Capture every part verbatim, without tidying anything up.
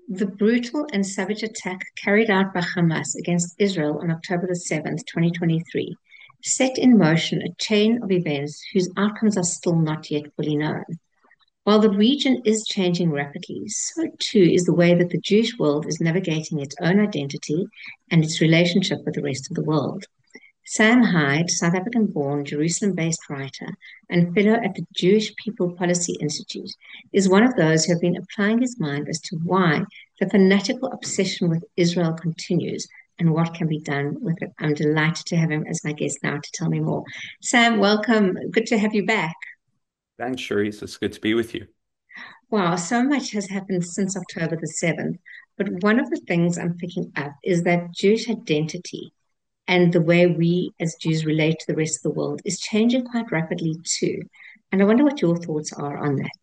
The brutal and savage attack carried out by Hamas against Israel on October the seventh, twenty twenty-three, set in motion a chain of events whose outcomes are still not yet fully known. While the region is changing rapidly, so too is the way that the Jewish world is navigating its own identity and its relationship with the rest of the world. Sam Hyde, South African-born, Jerusalem-based writer and fellow at the Jewish People Policy Institute, is one of those who have been applying his mind as to why the fanatical obsession with Israel continues and what can be done with it. I'm delighted to have him as my guest now to tell me more. Sam, welcome. Good to have you back. Thanks, Sharice. It's good to be with you. Wow, so much has happened since October the seventh. But one of the things I'm picking up is that Jewish identity and the way we as Jews relate to the rest of the world is changing quite rapidly too. And I wonder what your thoughts are on that.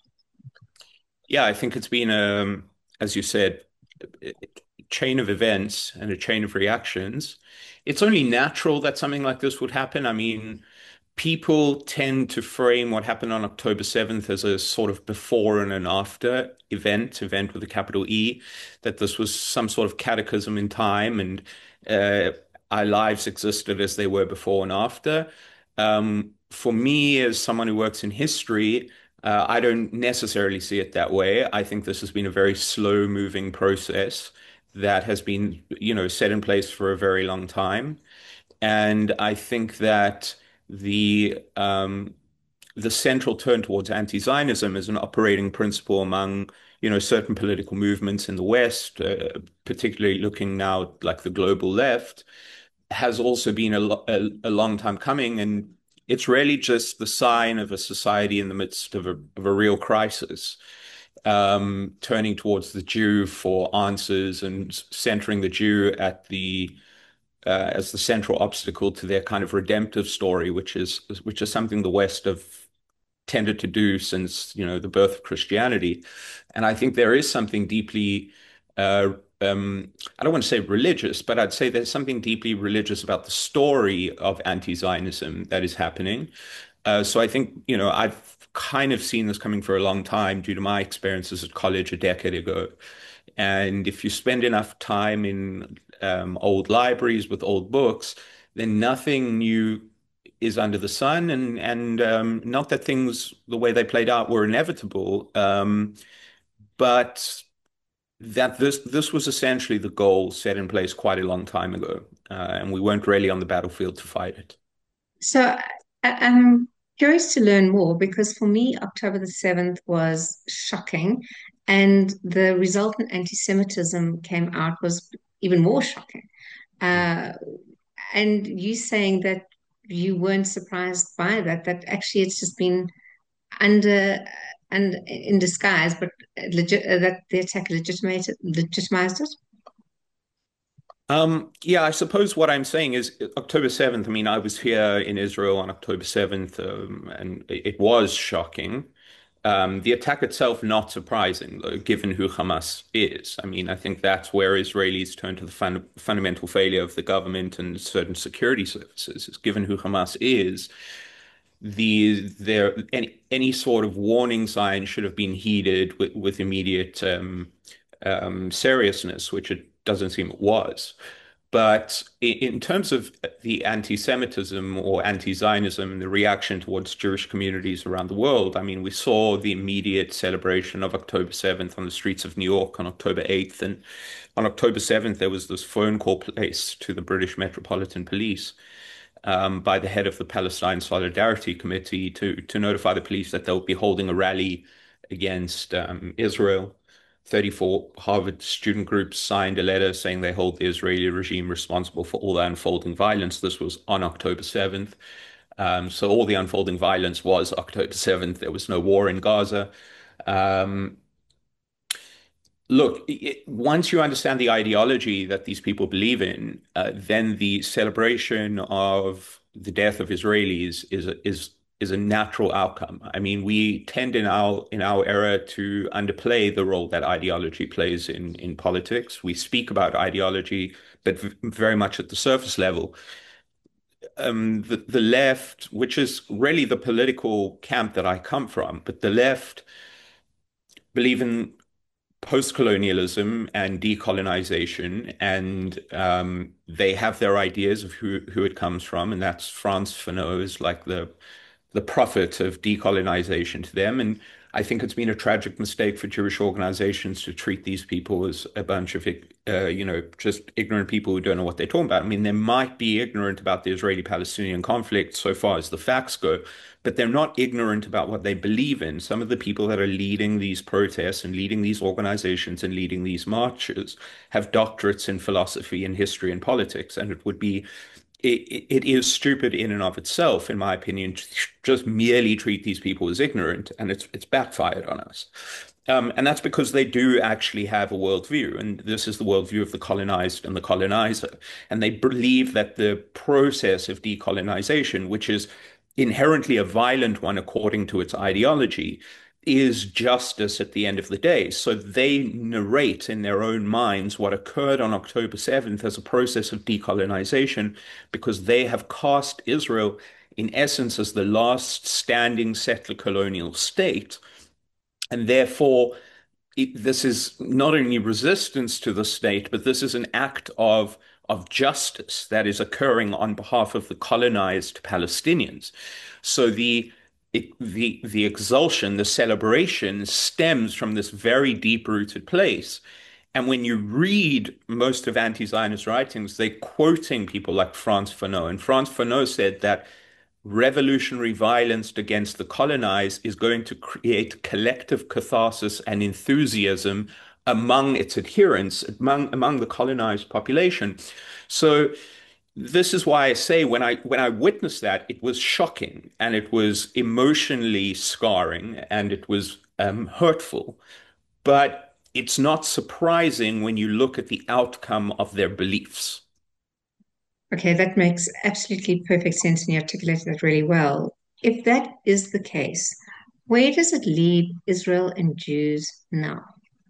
Yeah, I think it's been, um, as you said, a chain of events and a chain of reactions. It's only natural that something like this would happen. I mean, people tend to frame what happened on October seventh as a sort of before and an after event, event with a capital E, that this was some sort of cataclysm in time and uh, our lives existed as they were before and after. Um, for me, as someone who works in history, uh, I don't necessarily see it that way. I think this has been a very slow moving process that has been, you know, set in place for a very long time. And I think that the um, the central turn towards anti-Zionism as an operating principle among, you know, certain political movements in the West, uh, particularly looking now like the global left, has also been a, lo- a, a long time coming. And it's really just the sign of a society in the midst of a, of a real crisis, um, turning towards the Jew for answers and centering the Jew at the uh, as the central obstacle to their kind of redemptive story, which is which is something the West have tended to do since, you know, the birth of Christianity. And I think there is something deeply, uh, um, I don't want to say religious, but I'd say there's something deeply religious about the story of anti-Zionism that is happening. Uh, so I think, you know, I've kind of seen this coming for a long time due to my experiences at college a decade ago. And if you spend enough time in um, old libraries with old books, then nothing new is under the sun. And and um, not that things the way they played out were inevitable, um, but that this this was essentially the goal set in place quite a long time ago, uh, and we weren't really on the battlefield to fight it. So I, I'm curious to learn more because for me, October the seventh was shocking, and the resultant anti-Semitism came out was even more shocking. Uh, and you saying that you weren't surprised by that, that actually it's just been under and in disguise, but legit, uh, that the attack legitimated legitimized it. Um, yeah, I suppose what I'm saying is October seventh. I mean, I was here in Israel on October seventh, um, and it it was shocking. Um, the attack itself, not surprising, though, given who Hamas is. I mean, I think that's where Israelis turn to the fun fundamental failure of the government and certain security services, is given who Hamas is, the there any any sort of warning sign should have been heeded with, with immediate um, um, seriousness, which it doesn't seem it was. But in terms of the anti-Semitism or anti-Zionism and the reaction towards Jewish communities around the world, I mean, we saw the immediate celebration of October seventh on the streets of New York on October eighth. And on October seventh, there was this phone call placed to the British Metropolitan Police um, by the head of the Palestine Solidarity Committee to, to notify the police that they'll be holding a rally against um, Israel. thirty-four Harvard student groups signed a letter saying they hold the Israeli regime responsible for all the unfolding violence. This was on October seventh. Um, so all the unfolding violence was October seventh. There was no war in Gaza. Um, Look, it, once you understand the ideology that these people believe in, uh, then the celebration of the death of Israelis is is is a natural outcome. I mean, we tend in our in our era to underplay the role that ideology plays in in politics. We speak about ideology, but v very much at the surface level. Um, the the left, which is really the political camp that I come from, but the left believe in post-colonialism and decolonization, and um, they have their ideas of who who it comes from, and that's Frantz Fanon is like the the prophet of decolonization to them. And I think it's been a tragic mistake for Jewish organizations to treat these people as a bunch of, uh, you know, just ignorant people who don't know what they're talking about. I mean, they might be ignorant about the Israeli-Palestinian conflict so far as the facts go, but they're not ignorant about what they believe in. Some of the people that are leading these protests and leading these organizations and leading these marches have doctorates in philosophy and history and politics, and it would be it, it is stupid in and of itself, in my opinion, to just merely treat these people as ignorant, and it's it's backfired on us. Um, and that's because they do actually have a worldview, and this is the worldview of the colonized and the colonizer. And they believe that the process of decolonization, which is inherently a violent one according to its ideology, is justice at the end of the day. So they narrate in their own minds what occurred on October seventh as a process of decolonization because they have cast Israel, in essence, as the last standing settler colonial state. And therefore, it, this is not only resistance to the state, but this is an act of of justice that is occurring on behalf of the colonized Palestinians. So the it, the the exulsion, the celebration stems from this very deep-rooted place. And when you read most of anti-Zionist writings, they're quoting people like Frantz Fanon. And Frantz Fanon said that revolutionary violence against the colonized is going to create collective catharsis and enthusiasm among its adherents, among among the colonized population. So this is why I say when I when I witnessed that, it was shocking and it was emotionally scarring and it was um, hurtful. But it's not surprising when you look at the outcome of their beliefs. Okay, that makes absolutely perfect sense, and you articulated that really well. If that is the case, where does it leave Israel and Jews now?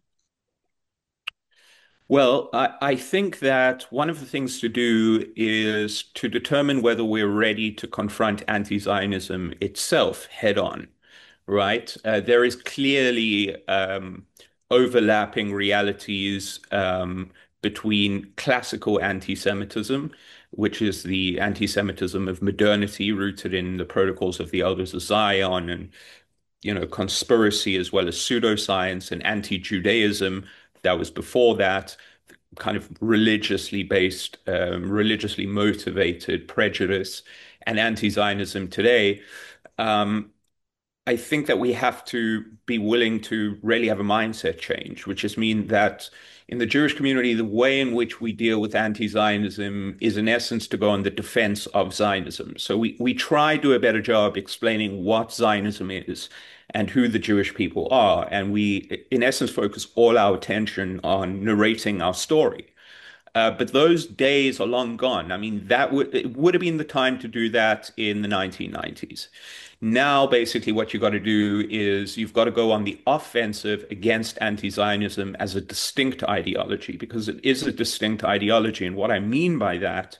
Well, I, I think that one of the things to do is to determine whether we're ready to confront anti-Zionism itself head on, right? Uh, there is clearly um, overlapping realities um, between classical anti-Semitism, which is the anti-Semitism of modernity rooted in the protocols of the Elders of Zion and you know, conspiracy as well as pseudoscience and anti-Judaism that was before that, kind of religiously based, um, religiously motivated prejudice and anti-Zionism today. Um, I think that we have to be willing to really have a mindset change, which just means that in the Jewish community, the way in which we deal with anti-Zionism is in essence to go on the defense of Zionism. So we, we try to do a better job explaining what Zionism is and who the Jewish people are. And we, in essence, focus all our attention on narrating our story. Uh, but those days are long gone. I mean, that would it would have been the time to do that in the nineteen nineties. Now, basically, what you've got to do is you've got to go on the offensive against anti-Zionism as a distinct ideology, because it is a distinct ideology. And what I mean by that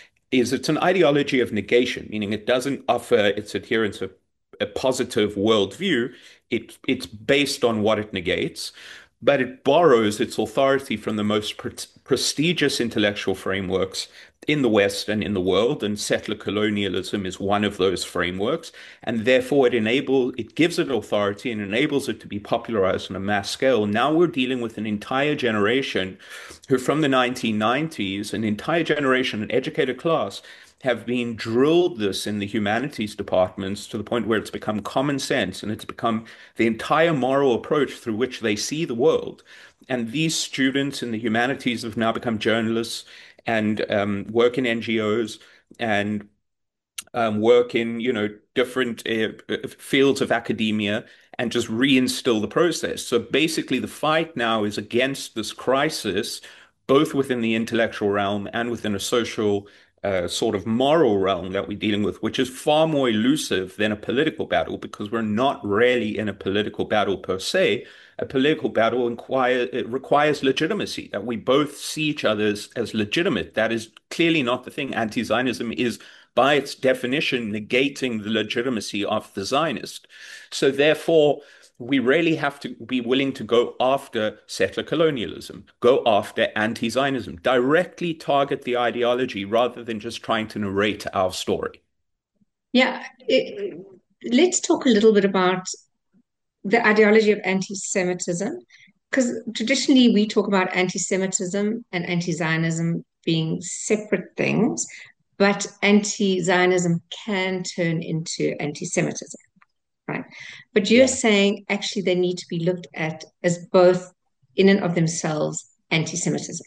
is it's an ideology of negation, meaning it doesn't offer its adherents a, a positive worldview. It, it's based on what it negates, but it borrows its authority from the most pre prestigious intellectual frameworks in the West and in the world, and settler colonialism is one of those frameworks, and therefore it enables it gives it authority and enables it to be popularized on a mass scale. Now we're dealing with an entire generation who, from the nineteen nineties, an entire generation, an educated class, have been drilled this in the humanities departments to the point where it's become common sense and it's become the entire moral approach through which they see the world. And these students in the humanities have now become journalists and um, work in N G Os and um, work in, you know, different uh, fields of academia and just reinstill the process. So basically, the fight now is against this crisis, both within the intellectual realm and within a social uh, sort of moral realm that we're dealing with, which is far more elusive than a political battle because we're not really in a political battle per se. A political battle inquire, it requires legitimacy, that we both see each other as, as legitimate. That is clearly not the thing. Anti-Zionism is, by its definition, negating the legitimacy of the Zionist. So therefore, we really have to be willing to go after settler colonialism, go after anti-Zionism, directly target the ideology rather than just trying to narrate our story. Yeah, it, let's talk a little bit about the ideology of anti-Semitism, because traditionally we talk about anti-Semitism and anti-Zionism being separate things, but anti-Zionism can turn into anti-Semitism, right? But you're Yeah. saying actually they need to be looked at as both in and of themselves anti-Semitism.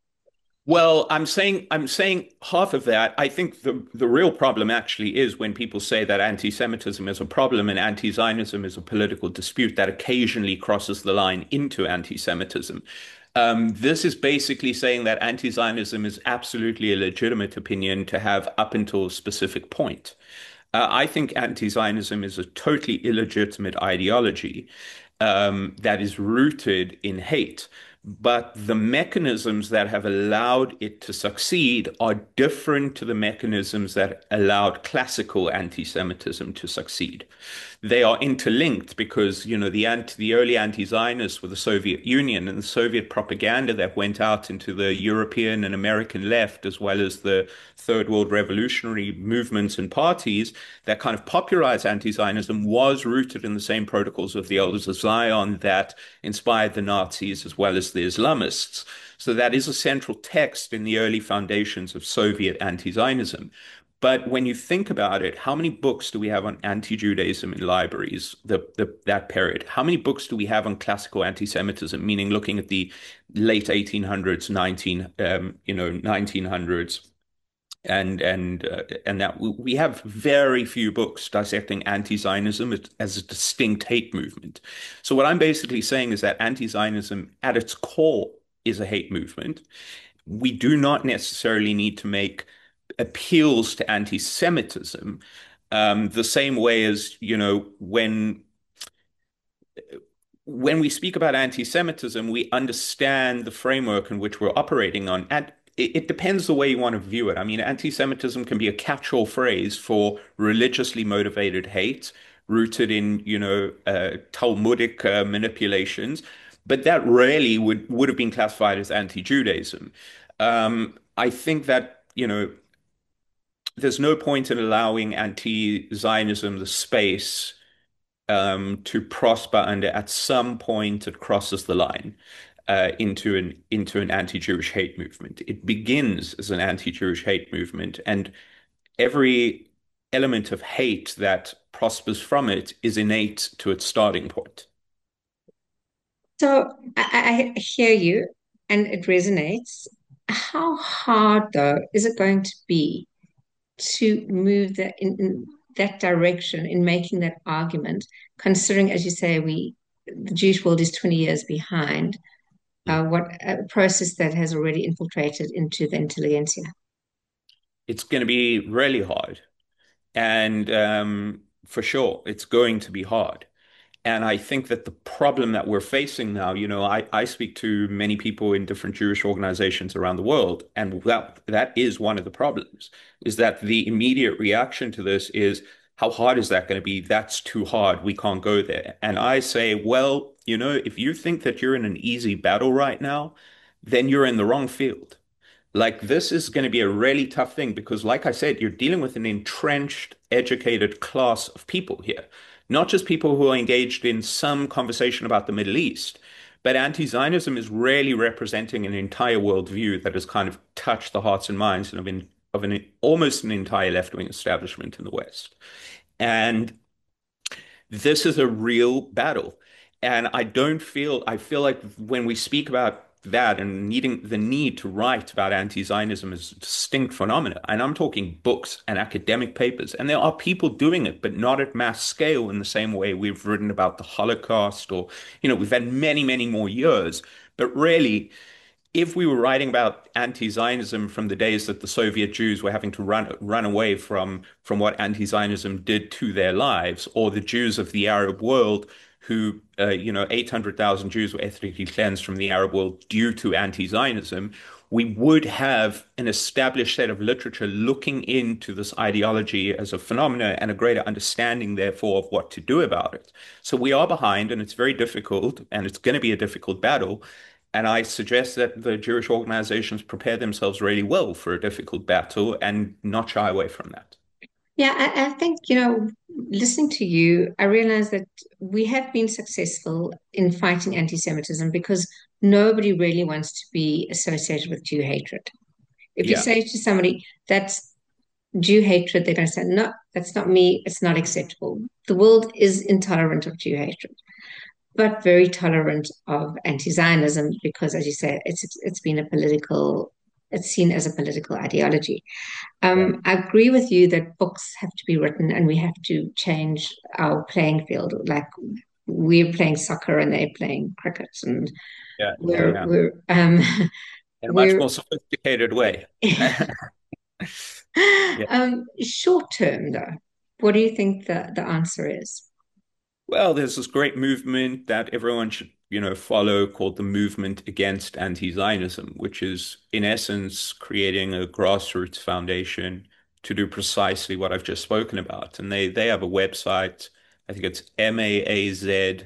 Well, I'm saying I'm saying half of that. I think the the real problem actually is when people say that anti-Semitism is a problem and anti-Zionism is a political dispute that occasionally crosses the line into anti-Semitism. Um, this is basically saying that anti-Zionism is absolutely a legitimate opinion to have up until a specific point. Uh, I think anti-Zionism is a totally illegitimate ideology um, that is rooted in hate. But the mechanisms that have allowed it to succeed are different to the mechanisms that allowed classical anti-Semitism to succeed. They are interlinked because, you know, the anti, the early anti-Zionists were the Soviet Union, and the Soviet propaganda that went out into the European and American left, as well as the Third World revolutionary movements and parties that kind of popularized anti-Zionism, was rooted in the same protocols of the Elders of Zion that inspired the Nazis as well as the Islamists. So that is a central text in the early foundations of Soviet anti-Zionism. But when you think about it, how many books do we have on anti-Judaism in libraries, the, the that period? How many books do we have on classical anti-Semitism, meaning looking at the late eighteen hundreds, nineteen, um, you know, nineteen hundreds, and and uh, and that we have very few books dissecting anti-Zionism as, as a distinct hate movement. So what I'm basically saying is that anti-Zionism at its core is a hate movement. We do not necessarily need to make appeals to anti-Semitism um, the same way as, you know, when when we speak about anti-Semitism, we understand the framework in which we're operating on. And it, it depends the way you want to view it. I mean, anti-Semitism can be a catch-all phrase for religiously motivated hate rooted in, you know, uh, Talmudic uh, manipulations, but that rarely would would have been classified as anti-Judaism. Um, I think that, you know, there's no point in allowing anti-Zionism the space um, to prosper under at some point it crosses the line uh, into an into an anti-Jewish hate movement. It begins as an anti-Jewish hate movement, and every element of hate that prospers from it is innate to its starting point. So I, I hear you and it resonates. How hard, though, is it going to be to move that in, in that direction in making that argument, considering, as you say, we the Jewish world is twenty years behind Yeah. uh, what a process that has already infiltrated into the intelligentsia. It's going to be really hard, and um, for sure, it's going to be hard. And I think that the problem that we're facing now, you know, I, I speak to many people in different Jewish organizations around the world, and that that is one of the problems, is that the immediate reaction to this is, how hard is that going to be? That's too hard. We can't go there. And I say, well, you know, if you think that you're in an easy battle right now, then you're in the wrong field. Like this is going to be a really tough thing because, like I said, you're dealing with an entrenched, educated class of people here, not just people who are engaged in some conversation about the Middle East, but anti-Zionism is really representing an entire worldview that has kind of touched the hearts and minds of an, of an almost an entire left-wing establishment in the West. And this is a real battle. And I don't feel, I feel like when we speak about that and needing the need to write about anti-Zionism as a distinct phenomena, and I'm talking books and academic papers, and there are people doing it, but not at mass scale in the same way we've written about the Holocaust or, you know, we've had many, many more years. But really, if we were writing about anti-Zionism from the days that the Soviet Jews were having to run run away from from what anti-Zionism did to their lives, or the Jews of the Arab world who, uh, you know, eight hundred thousand Jews were ethnically cleansed from the Arab world due to anti-Zionism, we would have an established set of literature looking into this ideology as a phenomena and a greater understanding, therefore, of what to do about it. So we are behind, and it's very difficult, and it's going to be a difficult battle. And I suggest that the Jewish organizations prepare themselves really well for a difficult battle and not shy away from that. Yeah, I, I think, you know, listening to you, I realize that we have been successful in fighting anti-Semitism because nobody really wants to be associated with Jew hatred. If you Yeah. say to somebody that's Jew hatred, they're going to say, no, that's not me. It's not acceptable. The world is intolerant of Jew hatred, but very tolerant of anti-Zionism because, as you say, it's it's been a political, it's seen as a political ideology. Yeah. Um, I agree with you that books have to be written and we have to change our playing field. Like we're playing soccer and they're playing cricket, and Yeah. Yeah. we're Yeah. we're um, In a much we're more sophisticated way. Yeah. um, short term though. What do you think the the answer is? Well, there's this great movement that everyone should, you know, follow called the Movement Against Anti-Zionism, which is in essence creating a grassroots foundation to do precisely what I've just spoken about. And they they have a website, I think it's M A A Z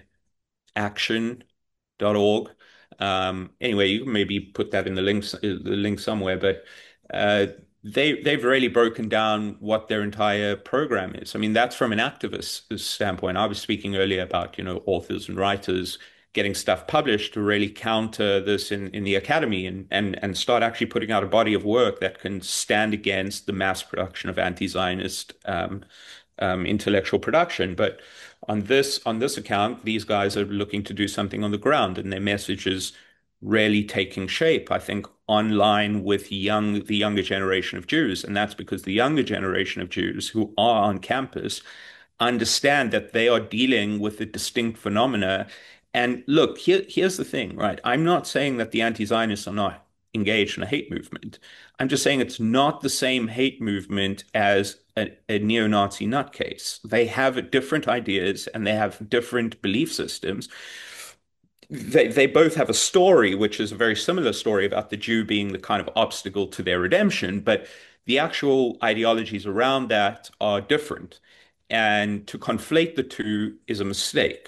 action dot org. Um, anyway, you can maybe put that in the links, the link somewhere, but uh, they they've really broken down what their entire program is. I mean, that's from an activist standpoint. I was speaking earlier about, you know, authors and writers getting stuff published to really counter this in, in the academy and, and and start actually putting out a body of work that can stand against the mass production of anti-Zionist um, um, intellectual production. But on this on this account, these guys are looking to do something on the ground, and their message is really taking shape, I think, online with young the younger generation of Jews. And that's because the younger generation of Jews who are on campus understand that they are dealing with a distinct phenomena. And look, here, here's the thing, right? I'm not saying that the anti-Zionists are not engaged in a hate movement. I'm just saying it's not the same hate movement as a, a neo-Nazi nutcase. They have different ideas and they have different belief systems. They they both have a story, which is a very similar story about the Jew being the kind of obstacle to their redemption, but the actual ideologies around that are different. And to conflate the two is a mistake.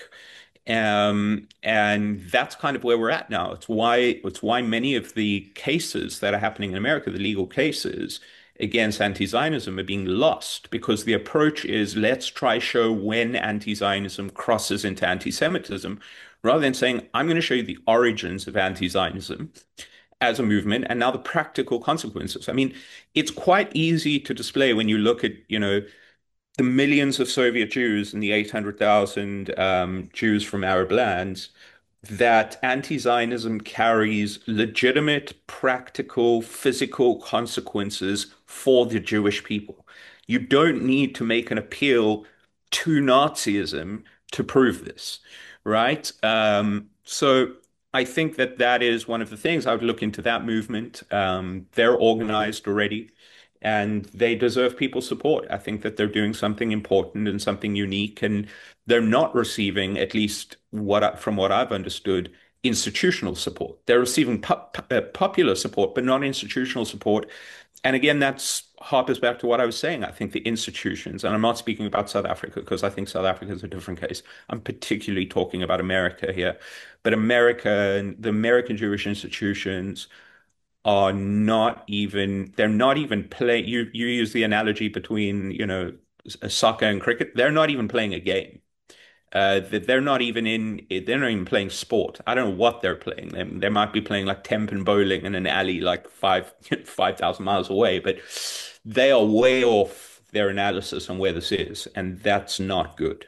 Um, and that's kind of where we're at now. It's why it's why many of the cases that are happening in America, the legal cases against anti-Zionism, are being lost because the approach is let's try show when anti-Zionism crosses into anti-Semitism, rather than saying I'm going to show you the origins of anti-Zionism as a movement and now the practical consequences. I mean, it's quite easy to display when you look at, you know, the millions of Soviet Jews and the eight hundred thousand um, Jews from Arab lands, that anti-Zionism carries legitimate, practical, physical consequences for the Jewish people. You don't need to make an appeal to Nazism to prove this, right? Um, so I think that that is one of the things I would look into that movement. Um, they're organized already and they deserve people's support. I think that they're doing something important and something unique, and they're not receiving, at least what I, from what I've understood, institutional support. They're receiving pop, uh, popular support, but not institutional support. And again, that's harpers back to what I was saying. I think the institutions, and I'm not speaking about South Africa because I think South Africa is a different case. I'm particularly talking about America here. But America and the American Jewish institutions are not even they're not even play you you use the analogy between, you know, soccer and cricket. They're not even playing a game. Uh, that they're not even in they're not even playing sport. I don't know what they're playing. They, they might be playing like ten pin bowling in an alley like five five thousand miles away, but they are way off their analysis on where this is, and that's not good.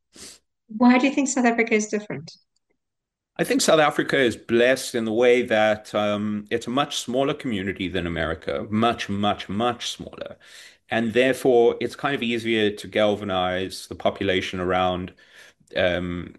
Why do you think South Africa is different? I think South Africa is blessed in the way that um, it's a much smaller community than America, much, much, much smaller. And therefore, it's kind of easier to galvanize the population around um,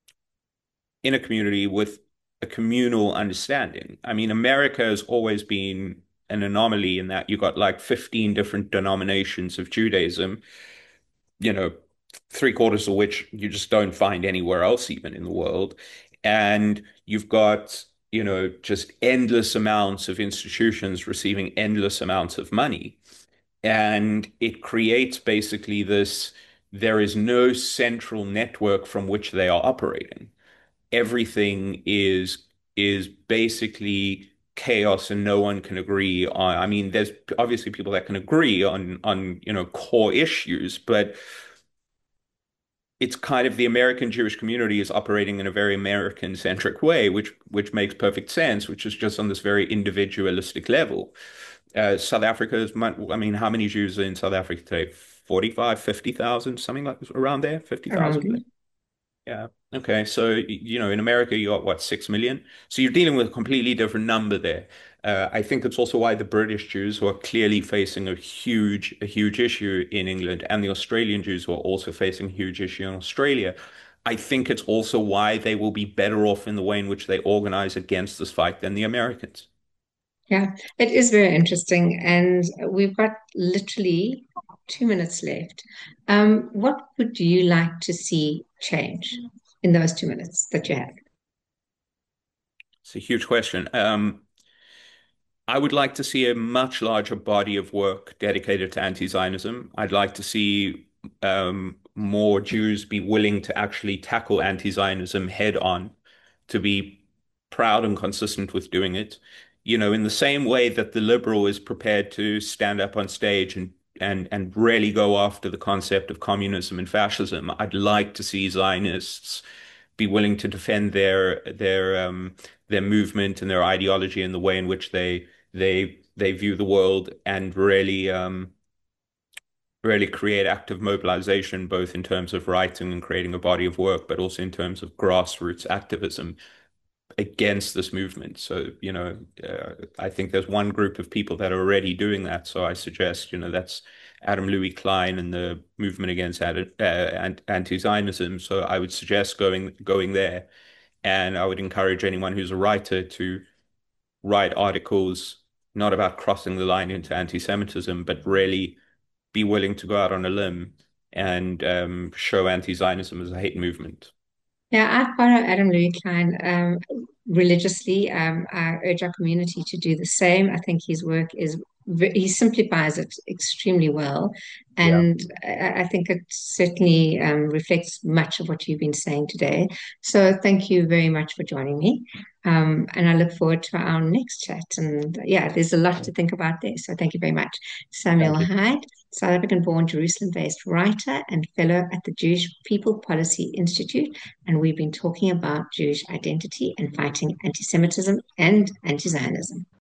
in a community with a communal understanding. I mean, America has always been an anomaly in that you got like fifteen different denominations of Judaism, you know, three quarters of which you just don't find anywhere else, even in the world. And you've got, you know, just endless amounts of institutions receiving endless amounts of money. And it creates basically this, there is no central network from which they are operating. Everything is is basically chaos and no one can agree on. I mean, there's obviously people that can agree on on, you know, core issues, but it's kind of the American Jewish community is operating in a very American centric way, which which makes perfect sense, which is just on this very individualistic level. Uh, South Africa is, I mean, how many Jews are in South Africa today? forty-five, fifty thousand, something like around there, around fifty thousand? there. Yeah. Okay. So, you know, in America, you got what, six million? So you're dealing with a completely different number there. Uh, I think it's also why the British Jews who are clearly facing a huge, a huge issue in England and the Australian Jews who are also facing a huge issue in Australia. I think it's also why they will be better off in the way in which they organize against this fight than the Americans. Yeah, it is very interesting. And we've got literally two minutes left. Um, what would you like to see change in those two minutes that you have? It's a huge question. Um, I would like to see a much larger body of work dedicated to anti-Zionism. I'd like to see um, more Jews be willing to actually tackle anti-Zionism head on, to be proud and consistent with doing it. You know, in the same way that the liberal is prepared to stand up on stage and and and really go after the concept of communism and fascism, I'd like to see Zionists be willing to defend their their um, their movement and their ideology and the way in which they they they view the world and really um, really create active mobilization, both in terms of writing and creating a body of work, but also in terms of grassroots activism against this movement. So, you know, uh, I think there's one group of people that are already doing that. So I suggest, you know, that's Adam Louis Klein and the movement against uh, anti-Zionism. So I would suggest going going there, and I would encourage anyone who's a writer to write articles not about crossing the line into anti-Semitism, but really be willing to go out on a limb and um, show anti-Zionism as a hate movement. Yeah, I follow Adam Louis Klein um, religiously. Um, I urge our community to do the same. I think his work is, ve- he simplifies it extremely well. Yeah. And I, I think it certainly um, reflects much of what you've been saying today. So thank you very much for joining me. Um, and I look forward to our next chat. And yeah, there's a lot to think about there. So thank you very much. Samuel Thank you. Hyde, South African-born, Jerusalem-based writer and fellow at the Jewish People Policy Institute, and we've been talking about Jewish identity and fighting anti Semitism and anti Zionism.